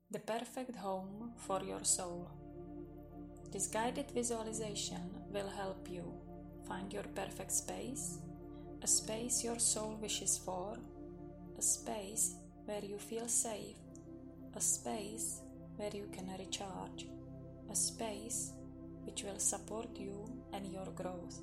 The perfect home for your soul. This guided visualization will help you find your perfect space, a space your soul wishes for, a space where you feel safe, a space where you can recharge, a space which will support you and your growth.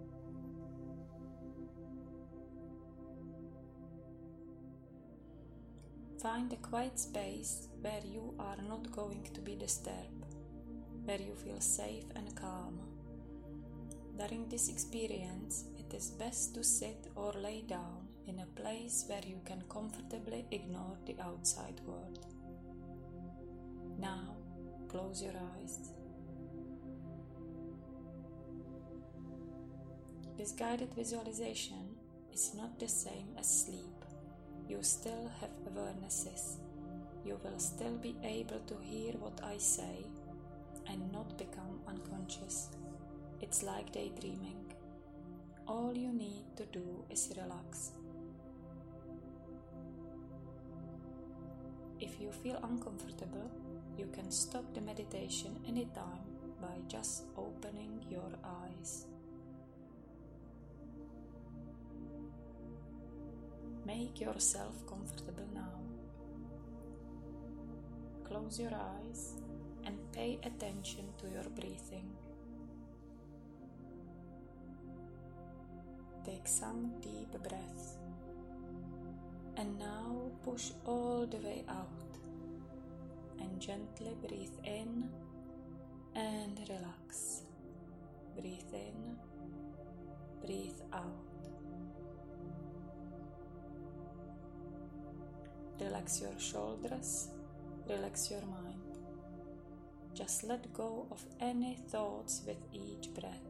Find a quiet space where you are not going to be disturbed, where you feel safe and calm. During this experience, it is best to sit or lay down in a place where you can comfortably ignore the outside world. Now, close your eyes. This guided visualization is not the same as sleep. You still have awarenesses. You will still be able to hear what I say and not become unconscious. It's like daydreaming. All you need to do is relax. If you feel uncomfortable, you can stop the meditation anytime by just opening your eyes. Make yourself comfortable now. Close your eyes and pay attention to your breathing. Take some deep breaths. And now push all the way out. And gently breathe in and relax. Breathe in, breathe out. Relax your shoulders, relax your mind. Just let go of any thoughts with each breath.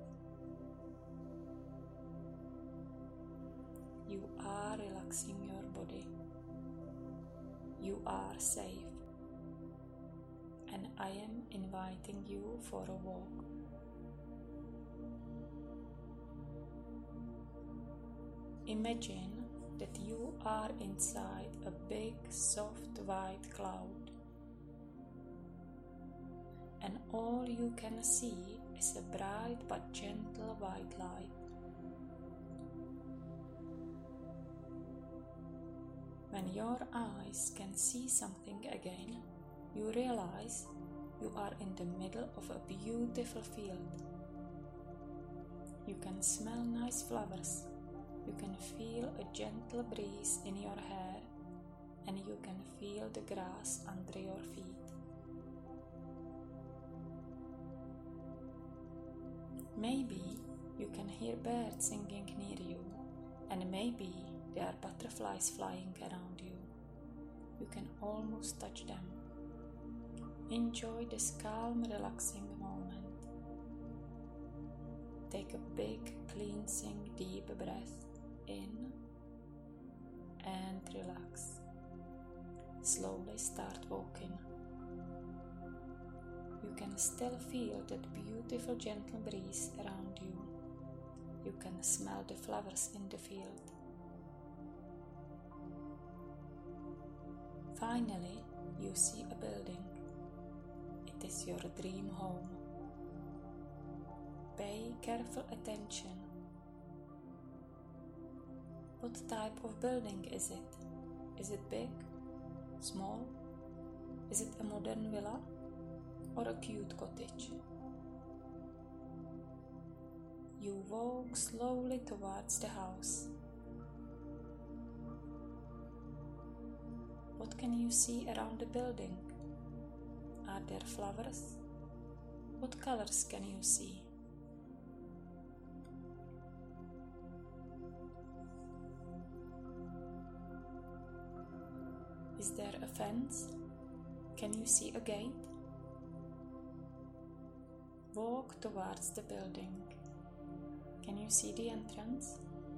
You are relaxing your body. You are safe. And I am inviting you for a walk. Imagine that you are inside a big soft white cloud, and all you can see is a bright but gentle white light. When your eyes can see something again, you realize you are in the middle of a beautiful field. You can smell nice flowers. You can feel a gentle breeze in your hair, and you can feel the grass under your feet. Maybe you can hear birds singing near you, and maybe there are butterflies flying around you. You can almost touch them. Enjoy this calm, relaxing moment. Take a big, cleansing, deep breath in and relax. Slowly start walking. You can still feel that beautiful gentle breeze around you. You can smell the flowers in the field. Finally, you see a building. It is your dream home. Pay careful attention. What type of building is it? Is it big? Small? Is it a modern villa or a cute cottage? You walk slowly towards the house. What can you see around the building? Are there flowers? What colors can you see? Is there a fence? Can you see a gate? Walk towards the building. Can you see the entrance?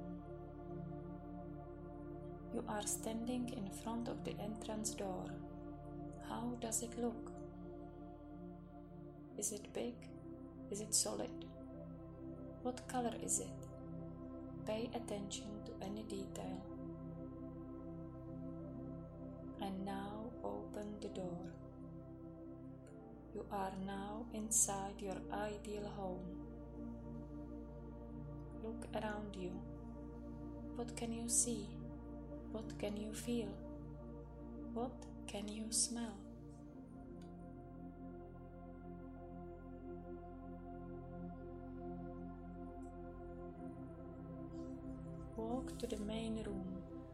You are standing in front of the entrance door. How does it look? Is it big? Is it solid? What color is it? Pay attention to any detail. And now open the door. are now inside your ideal home. Look around you. What can you see? What can you feel? What can you smell? Walk to the main room.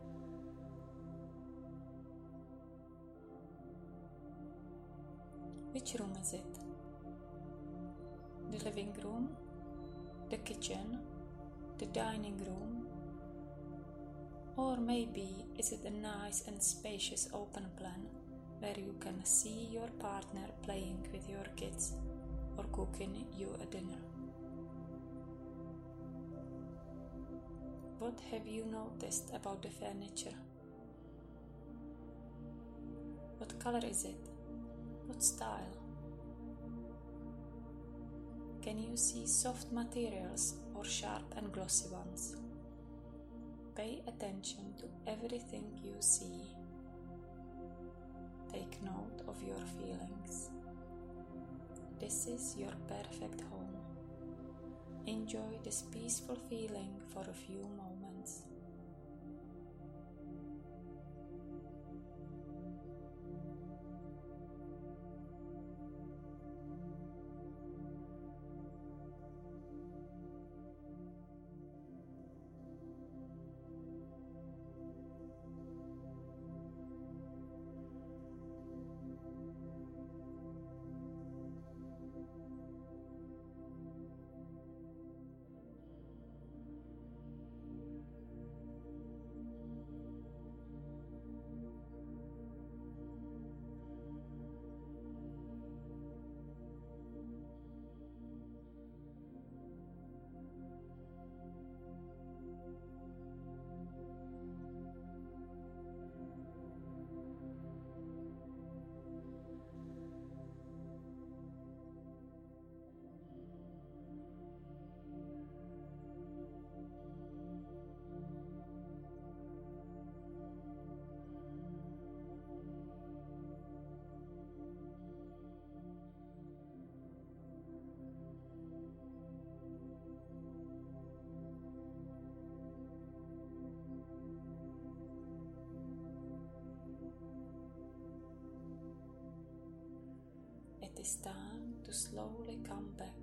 Which room is it? The living room? The kitchen? The dining room? Or maybe is it a nice and spacious open plan where you can see your partner playing with your kids or cooking you a dinner? What have you noticed about the furniture? What color is it? What style? Can you see soft materials or sharp and glossy ones? Pay attention to everything you see. Take note of your feelings. This is your perfect home. Enjoy this peaceful feeling for a few moments. It is time to slowly come back.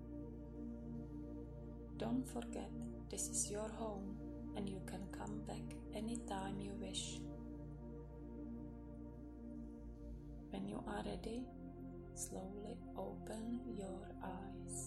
Don't forget, this is your home and you can come back anytime you wish. When you are ready, slowly open your eyes.